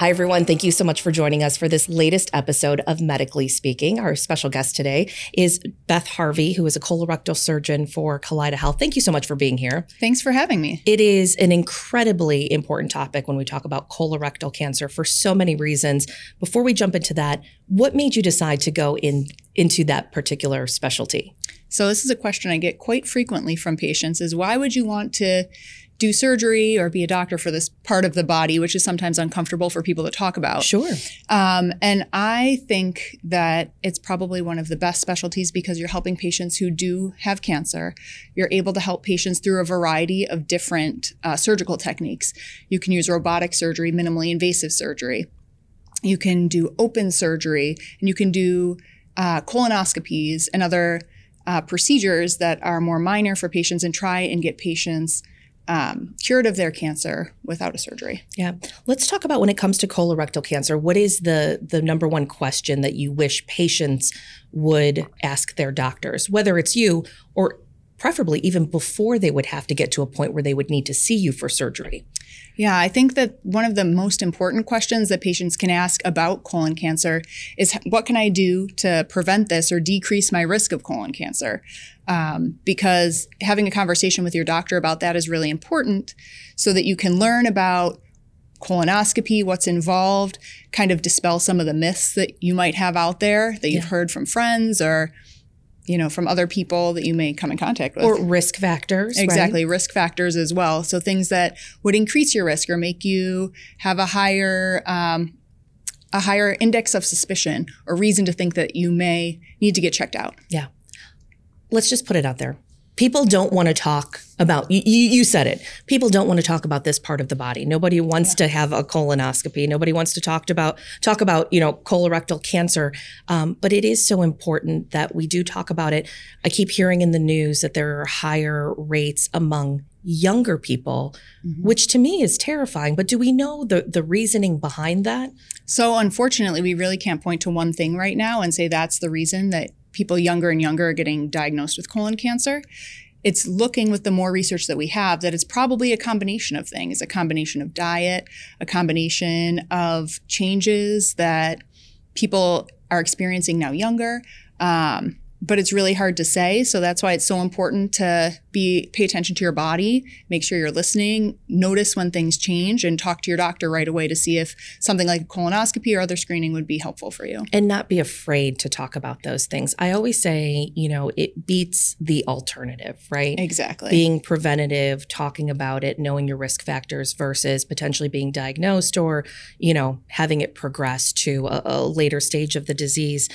Hi, everyone. Thank you so much for joining us for this latest episode of Medically Speaking. Our special guest today is Beth Harvey, who is a colorectal surgeon for Kaleida Health. Thank you so much for being here. Thanks for having me. It is an incredibly important topic when we talk about colorectal cancer for so many reasons. Before we jump into that, what made you decide to go into that particular specialty? So this is a question I get quite frequently from patients is why would you want to do surgery or be a doctor for this part of the body, which is sometimes uncomfortable for people to talk about. Sure. And I think that it's probably one of the best specialties because you're helping patients who do have cancer. You're able to help patients through a variety of different surgical techniques. You can use robotic surgery, minimally invasive surgery. You can do open surgery, and you can do colonoscopies and other procedures that are more minor for patients and try and get patients cured of their cancer without a surgery. Yeah. Let's talk about when it comes to colorectal cancer, what is the number one question that you wish patients would ask their doctors, whether it's you or preferably even before they would have to get to a point where they would need to see you for surgery? Yeah, I think that one of the most important questions that patients can ask about colon cancer is what can I do to prevent this or decrease my risk of colon cancer? Because having a conversation with your doctor about that is really important so that you can learn about colonoscopy, what's involved, kind of dispel some of the myths that you might have out there that you've heard from friends or from other people that you may come in contact with. Or risk factors. Exactly, right? Risk factors as well. So things that would increase your risk or make you have a higher index of suspicion or reason to think that you may need to get checked out. Yeah. Let's just put it out there. People don't want to talk about, you said it, people don't want to talk about this part of the body. Nobody wants to have a colonoscopy. Nobody wants to talk about colorectal cancer. But it is so important that we do talk about it. I keep hearing in the news that there are higher rates among younger people, which to me is terrifying. But do we know the reasoning behind that? So unfortunately, we really can't point to one thing right now and say that's the reason that people younger and younger are getting diagnosed with colon cancer. It's looking with the more research that we have that it's probably a combination of things, a combination of diet, a combination of changes that people are experiencing now younger. But it's really hard to say. So that's why it's so important to pay attention to your body, make sure you're listening, notice when things change, and talk to your doctor right away to see if something like a colonoscopy or other screening would be helpful for you. And not be afraid to talk about those things. I always say, it beats the alternative, right? Exactly. Being preventative, talking about it, knowing your risk factors versus potentially being diagnosed or, having it progress to a later stage of the disease.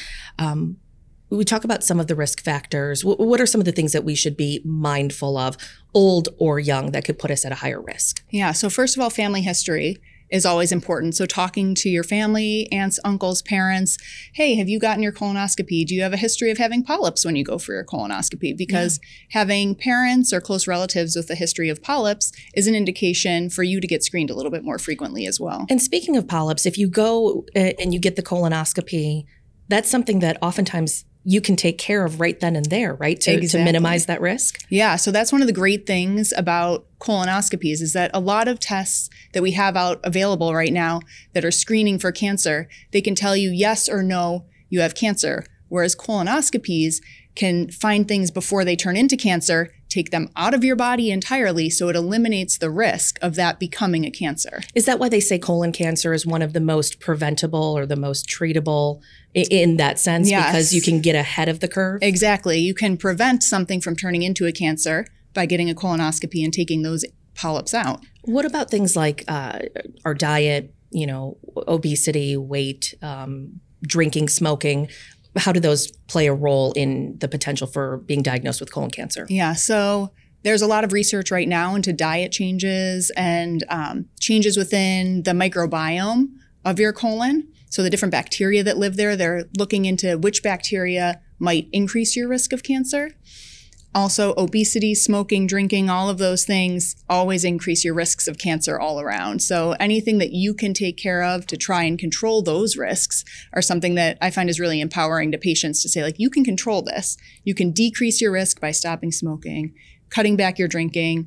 We talk about some of the risk factors. What are some of the things that we should be mindful of, old or young, that could put us at a higher risk? Yeah. So first of all, family history is always important. So talking to your family, aunts, uncles, parents, hey, have you gotten your colonoscopy? Do you have a history of having polyps when you go for your colonoscopy? Because having parents or close relatives with a history of polyps is an indication for you to get screened a little bit more frequently as well. And speaking of polyps, if you go and you get the colonoscopy, that's something that oftentimes you can take care of right then and there, right? To minimize that risk? Yeah. So that's one of the great things about colonoscopies is that a lot of tests that we have available right now that are screening for cancer, they can tell you yes or no, you have cancer. Whereas colonoscopies can find things before they turn into cancer, take them out of your body entirely, so it eliminates the risk of that becoming a cancer. Is that why they say colon cancer is one of the most preventable or the most treatable in that sense? Yes. Because you can get ahead of the curve? Exactly. You can prevent something from turning into a cancer by getting a colonoscopy and taking those polyps out. What about things like our diet, obesity, weight, drinking, smoking? How do those play a role in the potential for being diagnosed with colon cancer? Yeah, so there's a lot of research right now into diet changes and changes within the microbiome of your colon. So the different bacteria that live there, they're looking into which bacteria might increase your risk of cancer. Also, obesity, smoking, drinking, all of those things always increase your risks of cancer all around. So anything that you can take care of to try and control those risks are something that I find is really empowering to patients to say, like, you can control this. You can decrease your risk by stopping smoking, cutting back your drinking,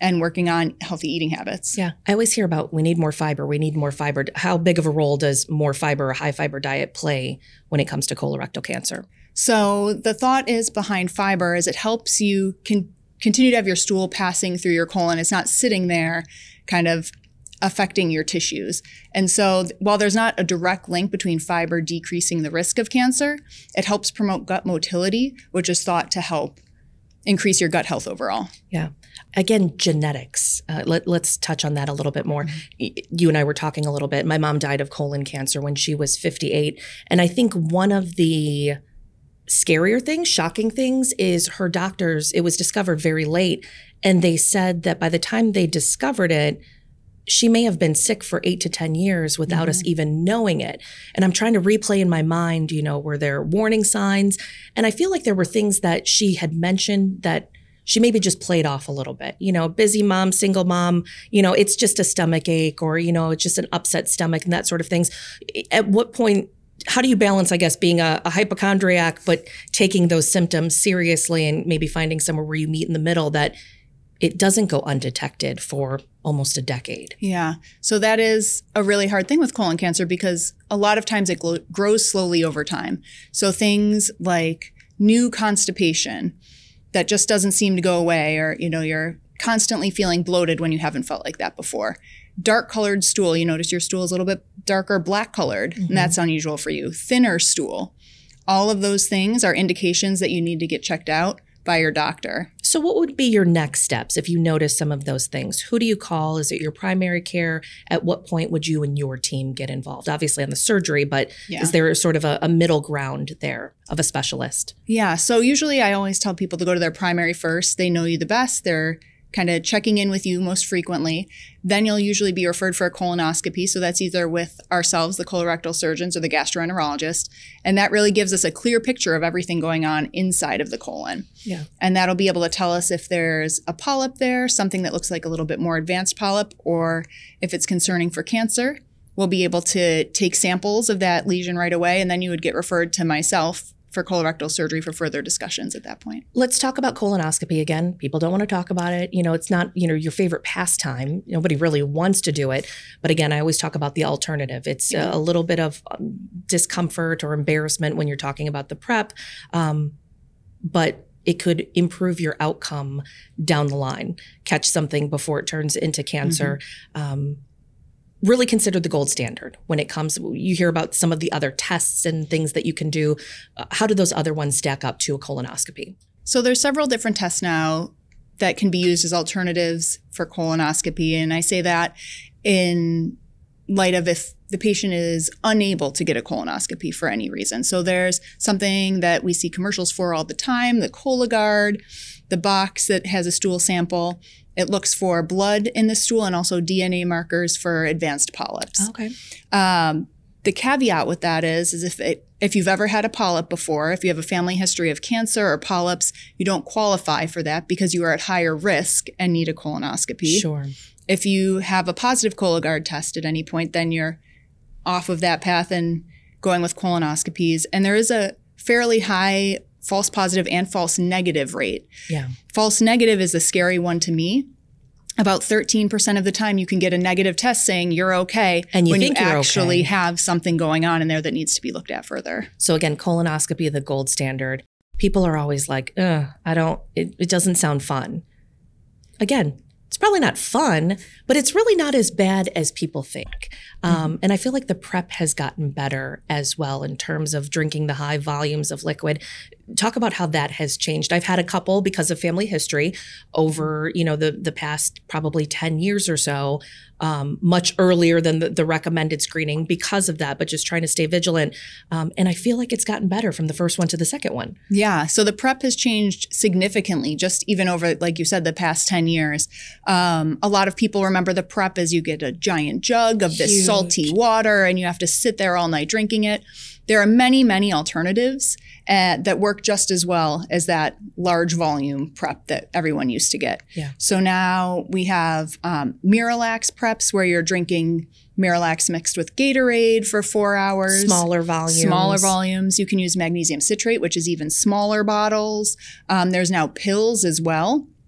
and working on healthy eating habits. Yeah. I always hear about we need more fiber. We need more fiber. How big of a role does more fiber or high fiber diet play when it comes to colorectal cancer? So the thought is behind fiber is it helps you continue to have your stool passing through your colon. It's not sitting there kind of affecting your tissues. And so while there's not a direct link between fiber decreasing the risk of cancer, it helps promote gut motility, which is thought to help increase your gut health overall. Yeah. Again, genetics. Let's touch on that a little bit more. You and I were talking a little bit. My mom died of colon cancer when she was 58. And I think one of the scarier things, shocking things, is her doctors, it was discovered very late. And they said that by the time they discovered it, she may have been sick for 8 to 10 years without us even knowing it. And I'm trying to replay in my mind, were there warning signs? And I feel like there were things that she had mentioned that she maybe just played off a little bit. Busy mom, single mom, it's just a stomach ache, or, it's just an upset stomach and that sort of things. At what point, how do you balance, I guess, being a hypochondriac, but taking those symptoms seriously and maybe finding somewhere where you meet in the middle that it doesn't go undetected for almost a decade? Yeah. So that is a really hard thing with colon cancer because a lot of times it grows slowly over time. So things like new constipation that just doesn't seem to go away, or, you're constantly feeling bloated when you haven't felt like that before. Dark colored stool, you notice your stool is a little bit darker black colored, and that's unusual for you. Thinner stool. All of those things are indications that you need to get checked out by your doctor. So what would be your next steps if you notice some of those things? Who do you call? Is it your primary care? At what point would you and your team get involved? Obviously on the surgery, but is there sort of a middle ground there of a specialist? Yeah. So usually I always tell people to go to their primary first. They know you the best. They're kind of checking in with you most frequently. Then you'll usually be referred for a colonoscopy. So that's either with ourselves, the colorectal surgeons, or the gastroenterologist. And that really gives us a clear picture of everything going on inside of the colon. Yeah. And that'll be able to tell us if there's a polyp there, something that looks like a little bit more advanced polyp, or if it's concerning for cancer. We'll be able to take samples of that lesion right away, and then you would get referred to myself for colorectal surgery for further discussions at that point. Let's talk about colonoscopy again. People don't want to talk about it. It's not, your favorite pastime. Nobody really wants to do it. But again, I always talk about the alternative. It's a little bit of discomfort or embarrassment when you're talking about the prep, but it could improve your outcome down the line. Catch something before it turns into cancer. Really considered the gold standard when it comes. You hear about some of the other tests and things that you can do. How do those other ones stack up to a colonoscopy? So there's several different tests now that can be used as alternatives for colonoscopy. And I say that in light of if the patient is unable to get a colonoscopy for any reason. So there's something that we see commercials for all the time, the Cologuard, the box that has a stool sample. It looks for blood in the stool and also DNA markers for advanced polyps. Okay. The caveat with that is if you've ever had a polyp before, if you have a family history of cancer or polyps, you don't qualify for that because you are at higher risk and need a colonoscopy. Sure. If you have a positive Cologuard test at any point, then you're off of that path and going with colonoscopies. And there is a fairly high false positive and false negative rate. Yeah. False negative is the scary one to me. About 13% of the time you can get a negative test saying you're okay and when think you you're actually okay. have something going on in there that needs to be looked at further. So again, colonoscopy, the gold standard. People are always like, it doesn't sound fun. Again, it's probably not fun, but it's really not as bad as people think. And I feel like the prep has gotten better as well in terms of drinking the high volumes of liquid. Talk about how that has changed. I've had a couple because of family history over, the past probably 10 years or so, much earlier than the recommended screening because of that, but just trying to stay vigilant. And I feel like it's gotten better from the first one to the second one. Yeah. So the prep has changed significantly, just even over, like you said, the past 10 years. A lot of people remember the prep as you get a giant jug of this salty water and you have to sit there all night drinking it. There are many, many alternatives that work just as well as that large volume prep that everyone used to get. Yeah. So now we have Miralax preps where you're drinking Miralax mixed with Gatorade for 4 hours. Smaller volumes. You can use magnesium citrate, which is even smaller bottles. There's now pills as well.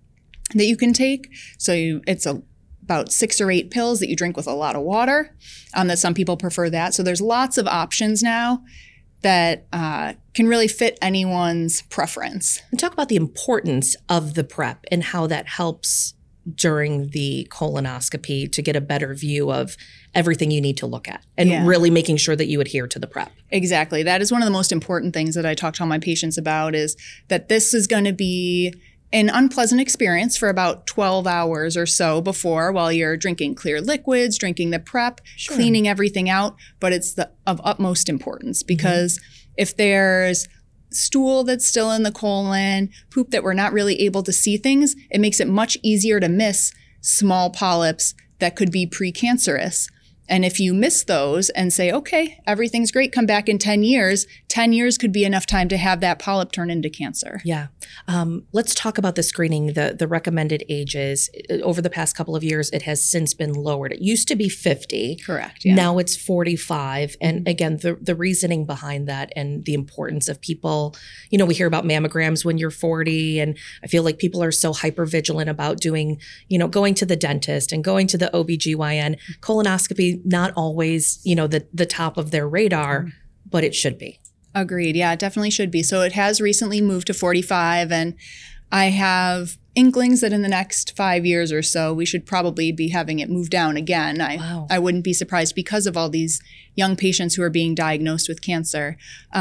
that you can take. So it's about 6 or 8 pills that you drink with a lot of water, that some people prefer that. So there's lots of options now that can really fit anyone's preference. And talk about the importance of the prep and how that helps during the colonoscopy to get a better view of everything you need to look at and really making sure that you adhere to the prep. Exactly. That is one of the most important things that I talk to all my patients about, is that this is going to be an unpleasant experience for about 12 hours or so before, while you're drinking clear liquids, drinking the prep, cleaning everything out. But it's of utmost importance, because if there's stool that's still in the colon, poop that we're not really able to see things, it makes it much easier to miss small polyps that could be precancerous. And if you miss those and say, okay, everything's great, come back in 10 years, 10 years could be enough time to have that polyp turn into cancer. Yeah. Let's talk about the screening, the recommended ages. Over the past couple of years, it has since been lowered. It used to be 50. Correct. Yeah. Now it's 45. And again, the reasoning behind that and the importance of people, we hear about mammograms when you're 40, and I feel like people are so hyper vigilant about doing, going to the dentist and going to the OBGYN. Colonoscopy, not always, the top of their radar, but it should be. Agreed. Yeah, it definitely should be. So it has recently moved to 45, and I have inklings that in the next 5 years or so, we should probably be having it move down again. I wouldn't be surprised, because of all these young patients who are being diagnosed with cancer.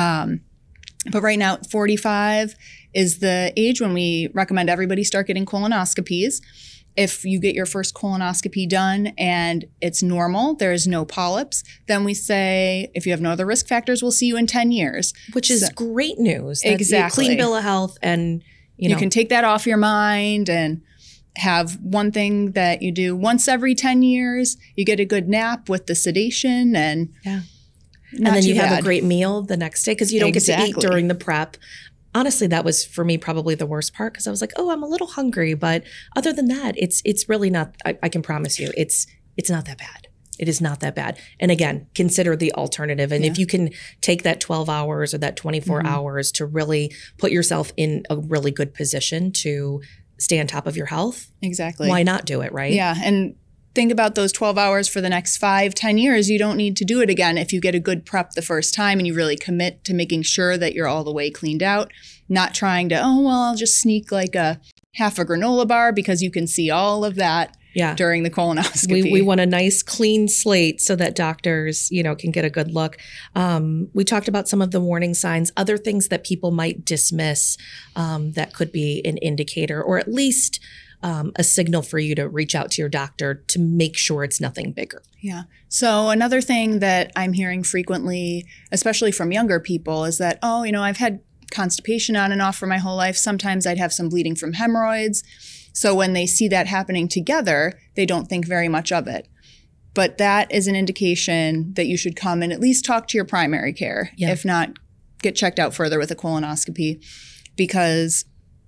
But right now, 45 is the age when we recommend everybody start getting colonoscopies. If you get your first colonoscopy done and it's normal, there's no polyps, then we say, if you have no other risk factors, we'll see you in 10 years. Which is great news. Exactly. Clean bill of health, and you can take that off your mind and have one thing that you do once every 10 years. You get a good nap with the sedation, and then you have a great meal the next day, because you don't get to eat during the prep. Honestly, that was for me probably the worst part, because I was like, oh, I'm a little hungry. But other than that, it's really not, I can promise you, it's not that bad. It is not that bad. And again, consider the alternative. And if you can take that 12 hours or that 24 hours to really put yourself in a really good position to stay on top of your health. Exactly. Why not do it, right? Yeah. And think about those 12 hours for the next 5-10 years. You don't need to do it again if you get a good prep the first time and you really commit to making sure that you're all the way cleaned out, not trying to, I'll just sneak like a half a granola bar, because you can see all of that during the colonoscopy. We want a nice clean slate so that doctors, can get a good look. We talked about some of the warning signs, other things that people might dismiss that could be an indicator, or at least a signal for you to reach out to your doctor to make sure it's nothing bigger. Yeah. So another thing that I'm hearing frequently, especially from younger people, is that, I've had constipation on and off for my whole life. Sometimes I'd have some bleeding from hemorrhoids. So when they see that happening together, they don't think very much of it. But that is an indication that you should come and at least talk to your primary care. Yeah. If not, get checked out further with a colonoscopy, because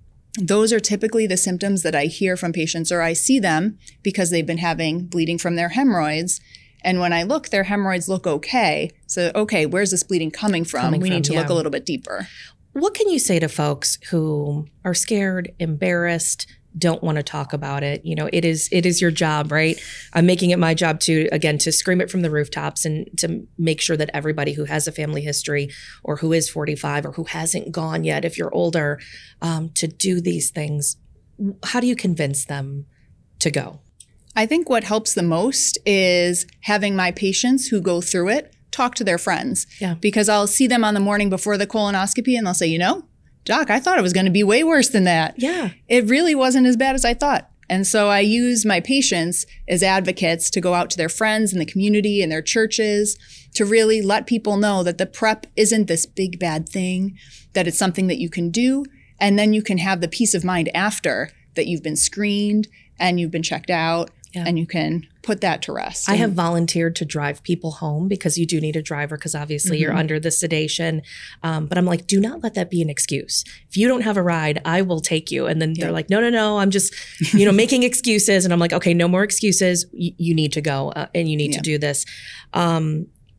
those are typically the symptoms that I hear from patients, or I see them because they've been having bleeding from their hemorrhoids. And when I look, their hemorrhoids look okay. So, where's this bleeding coming from? We need to look a little bit deeper. What can you say to folks who are scared, embarrassed, don't want to talk about it? It is your job, right? I'm making it my job to scream it from the rooftops and to make sure that everybody who has a family history, or who is 45, or who hasn't gone yet, if you're older, to do these things. How do you convince them to go? I think what helps the most is having my patients who go through it talk to their friends. Yeah. Because I'll see them on the morning before the colonoscopy and they'll say, Doc, I thought it was going to be way worse than that. Yeah. It really wasn't as bad as I thought. And so I use my patients as advocates to go out to their friends in the community and their churches to really let people know that the prep isn't this big bad thing, that it's something that you can do. And then you can have the peace of mind after that you've been screened and you've been checked out. Yeah. And you can put that to rest. I have volunteered to drive people home, because you do need a driver, because obviously you're under the sedation. But I'm like, do not let that be an excuse. If you don't have a ride, I will take you. And then they're like, no, I'm just, making excuses. And I'm like, okay, no more excuses. You need to go and you need to do this.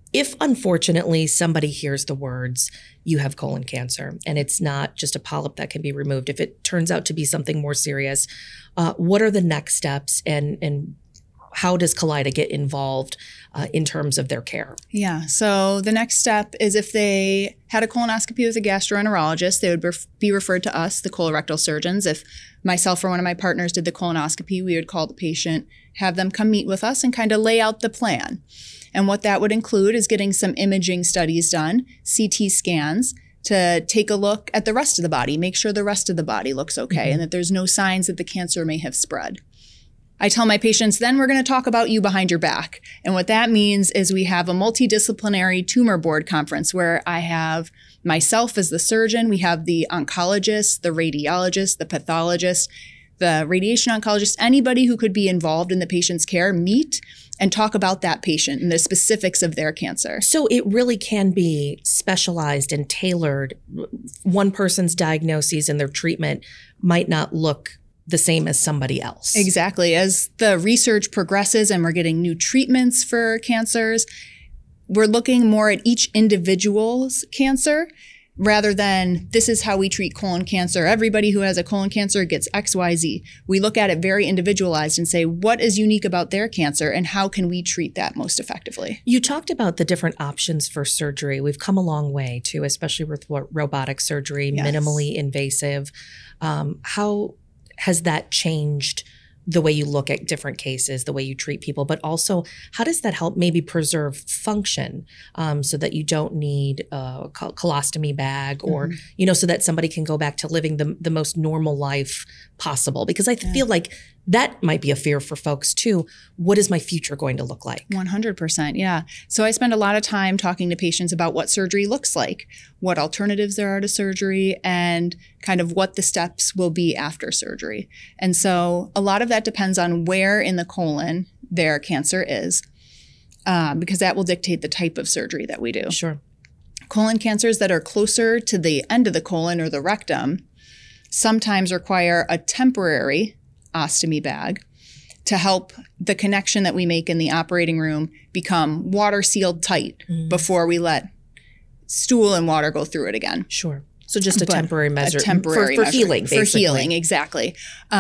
If unfortunately somebody hears the words, you have colon cancer, and it's not just a polyp that can be removed, if it turns out to be something more serious, what are the next steps, and how does Kaleida get involved in terms of their care? Yeah. So the next step is if they had a colonoscopy with a gastroenterologist, they would be referred to us, the colorectal surgeons. If myself or one of my partners did the colonoscopy, we would call the patient, have them come meet with us and kind of lay out the plan. And what that would include is getting some imaging studies done, CT scans, to take a look at the rest of the body, make sure the rest of the body looks okay, and that there's no signs that the cancer may have spread. I tell my patients, then we're going to talk about you behind your back. And what that means is we have a multidisciplinary tumor board conference where I have myself as the surgeon, we have the oncologist, the radiologist, the pathologist, the radiation oncologist, anybody who could be involved in the patient's care meet and talk about that patient and the specifics of their cancer. So it really can be specialized and tailored. One person's diagnoses and their treatment might not look the same as somebody else. Exactly. As the research progresses and we're getting new treatments for cancers, we're looking more at each individual's cancer rather than this is how we treat colon cancer. Everybody who has a colon cancer gets XYZ. We look at it very individualized and say, what is unique about their cancer and how can we treat that most effectively? You talked about the different options for surgery. We've come a long way too, especially with robotic surgery, Yes. minimally invasive. How has that changed the way you look at different cases, the way you treat people, but also how does that help maybe preserve function so that you don't need a colostomy bag or, so that somebody can go back to living the most normal life possible? Because I feel like that might be a fear for folks too. What is my future going to look like? 100%. Yeah. So I spend a lot of time talking to patients about what surgery looks like, what alternatives there are to surgery, and kind of what the steps will be after surgery. And so a lot of that depends on where in the colon their cancer is, because that will dictate the type of surgery that we do. Sure. Colon cancers that are closer to the end of the colon or the rectum sometimes require a temporary ostomy bag to help the connection that we make in the operating room become water sealed tight before we let stool and water go through it again. Sure. So just a temporary measure for measure healing, basically. For healing, exactly.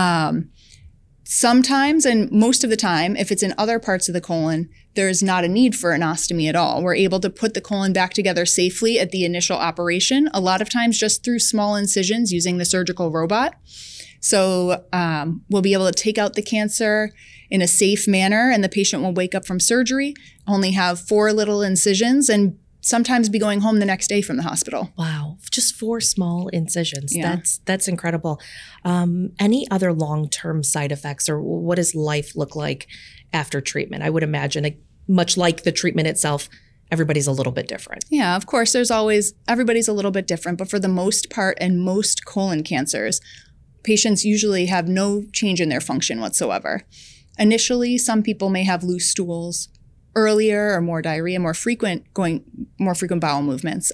Sometimes, and most of the time, if it's in other parts of the colon, there's not a need for an ostomy at all. We're able to put the colon back together safely at the initial operation, a lot of times just through small incisions using the surgical robot. So we'll be able to take out the cancer in a safe manner, and the patient will wake up from surgery, only have 4 little incisions, and sometimes be going home the next day from the hospital. Wow. Just 4 small incisions. Yeah. That's incredible. Any other long-term side effects, or what does life look like after treatment? I would imagine, much like the treatment itself, everybody's a little bit different. Yeah, of course, everybody's a little bit different, but for the most part, and most colon cancers, patients usually have no change in their function whatsoever. Initially, some people may have loose stools earlier or more diarrhea, more frequent bowel movements.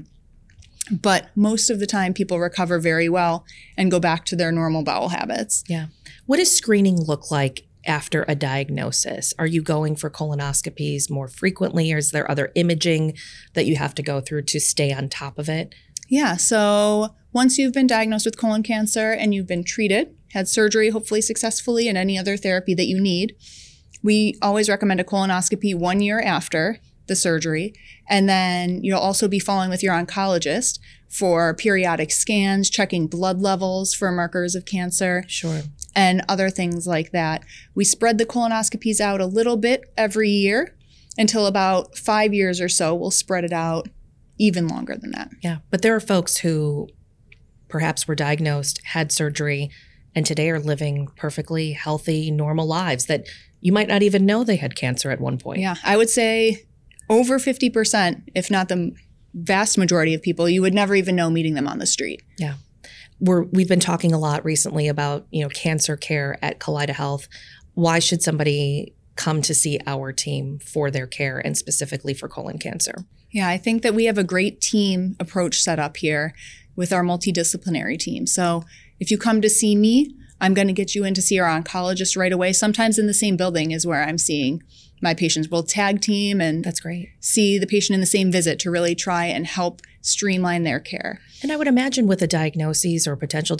But most of the time, people recover very well and go back to their normal bowel habits. Yeah. What does screening look like after a diagnosis? Are you going for colonoscopies more frequently, or is there other imaging that you have to go through to stay on top of it? Yeah, so once you've been diagnosed with colon cancer and you've been treated, had surgery hopefully successfully, and any other therapy that you need, we always recommend a colonoscopy 1 year after the surgery. And then you'll also be following with your oncologist for periodic scans, checking blood levels for markers of cancer. Sure. And other things like that. We spread the colonoscopies out a little bit every year until about 5 years or so. We'll spread it out even longer than that. Yeah. But there are folks who perhaps were diagnosed, had surgery, and today are living perfectly healthy, normal lives that you might not even know they had cancer at one point. Yeah, I would say over 50%, if not the vast majority of people, you would never even know meeting them on the street. Yeah. We've been talking a lot recently about, cancer care at Kaleida Health. Why should somebody come to see our team for their care, and specifically for colon cancer? Yeah, I think that we have a great team approach set up here with our multidisciplinary team. So if you come to see me, I'm going to get you in to see our oncologist right away. Sometimes in the same building is where I'm seeing my patients. We'll tag team and That's great. see the patient in the same visit to really try and help streamline their care. And I would imagine with a diagnosis or potential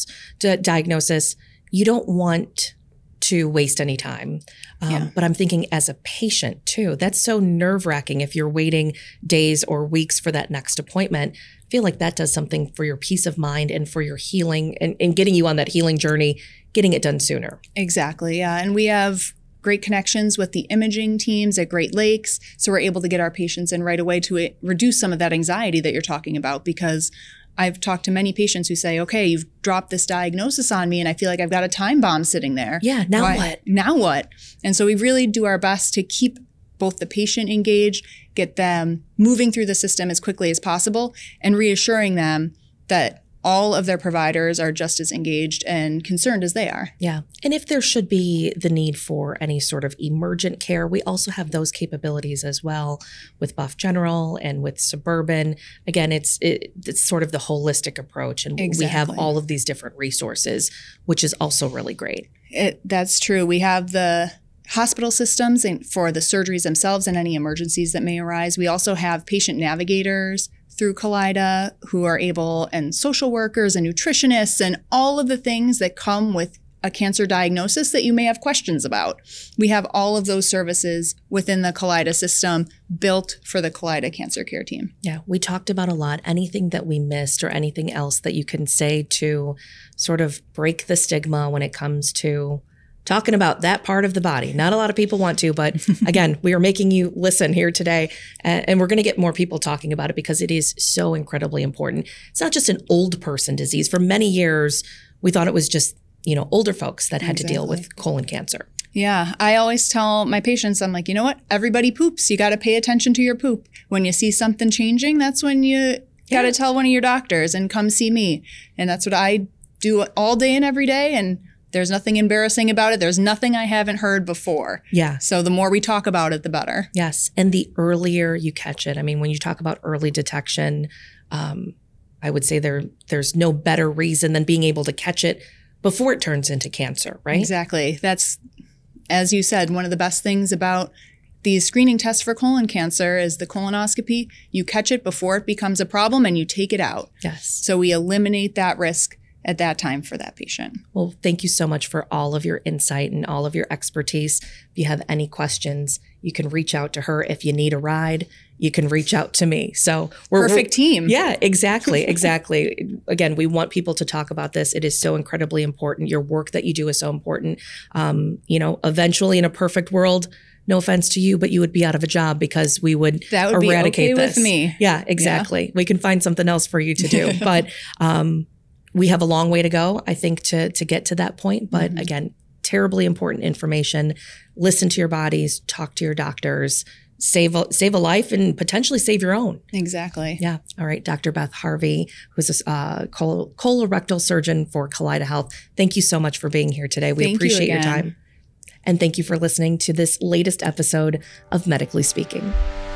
diagnosis, you don't want to waste any time. But I'm thinking as a patient too, that's so nerve-wracking if you're waiting days or weeks for that next appointment. I feel like that does something for your peace of mind and for your healing and getting you on that healing journey, getting it done sooner. Exactly, yeah. And we have great connections with the imaging teams at Great Lakes. So we're able to get our patients in right away to reduce some of that anxiety that you're talking about, because I've talked to many patients who say, okay, you've dropped this diagnosis on me and I feel like I've got a time bomb sitting there. Yeah, now what? Now what? And so we really do our best to keep both the patient engaged, get them moving through the system as quickly as possible, and reassuring them that all of their providers are just as engaged and concerned as they are. Yeah. And if there should be the need for any sort of emergent care, we also have those capabilities as well with Buff General and with Suburban. Again, it's sort of the holistic approach. And we have all of these different resources, which is also really great. That's true. We have the hospital systems for the surgeries themselves and any emergencies that may arise. We also have patient navigators through Kaleida who are able, and social workers and nutritionists and all of the things that come with a cancer diagnosis that you may have questions about. We have all of those services within the Kaleida system built for the Kaleida Cancer Care Team. Yeah, we talked about a lot. Anything that we missed or anything else that you can say to sort of break the stigma when it comes to talking about that part of the body. Not a lot of people want to, but again, we are making you listen here today, and we're going to get more people talking about it because it is so incredibly important. It's not just an old person disease. For many years, we thought it was just, older folks that had to deal with colon cancer. Yeah, I always tell my patients, I'm like, you know what? Everybody poops. You got to pay attention to your poop. When you see something changing, that's when you got to tell one of your doctors and come see me. And that's what I do all day and every day. And there's nothing embarrassing about it. There's nothing I haven't heard before. Yeah. So the more we talk about it, the better. Yes. And the earlier you catch it, I mean, when you talk about early detection, I would say there's no better reason than being able to catch it before it turns into cancer, right? Exactly. That's, as you said, one of the best things about these screening tests for colon cancer is the colonoscopy. You catch it before it becomes a problem and you take it out. Yes. So we eliminate that risk at that time for that patient. Well, thank you so much for all of your insight and all of your expertise. If you have any questions, you can reach out to her. If you need a ride, you can reach out to me. So we're perfect team. Yeah, exactly. Again, we want people to talk about this. It is so incredibly important. Your work that you do is so important. Eventually in a perfect world, no offense to you, but you would be out of a job because we would eradicate be okay this. with me. Yeah, exactly. Yeah. We can find something else for you to do. But we have a long way to go, I think, to get to that point. But again, terribly important information. Listen to your bodies, talk to your doctors, save a life and potentially save your own. Exactly. Yeah. All right. Dr. Beth Harvey, who's a colorectal surgeon for Kaleida Health. Thank you so much for being here today. We appreciate your time. And thank you for listening to this latest episode of Medically Speaking.